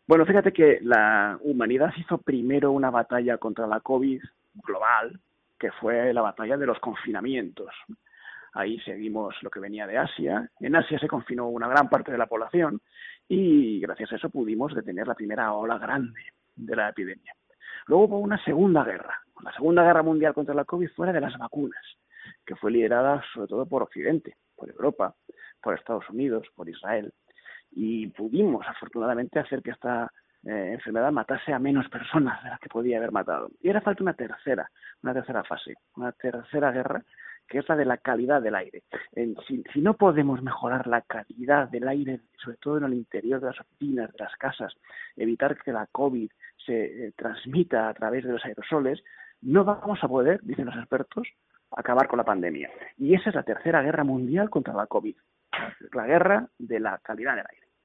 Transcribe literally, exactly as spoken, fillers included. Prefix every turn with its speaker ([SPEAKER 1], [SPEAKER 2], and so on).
[SPEAKER 1] Bueno, fíjate que la humanidad hizo primero una batalla contra la COVID global, que fue la batalla de los confinamientos. Ahí seguimos lo que venía de Asia. En Asia se confinó una gran parte de la población y gracias a eso pudimos detener la primera ola grande de la epidemia. Luego hubo una segunda guerra. La segunda guerra mundial contra la COVID fue la de las vacunas, que fue liderada sobre todo por Occidente, por Europa, por Estados Unidos, por Israel. Y pudimos, afortunadamente, hacer que esta eh, enfermedad matase a menos personas de las que podía haber matado. Y ahora falta una tercera, una tercera fase, una tercera guerra, que es la de la calidad del aire. En, si, si no podemos mejorar la calidad del aire, sobre todo en el interior de las oficinas, de las casas, evitar que la COVID se eh, transmita a través de los aerosoles, no vamos a poder, dicen los expertos, acabar con la pandemia. Y esa es la tercera guerra mundial contra la COVID, la guerra de la calidad del aire.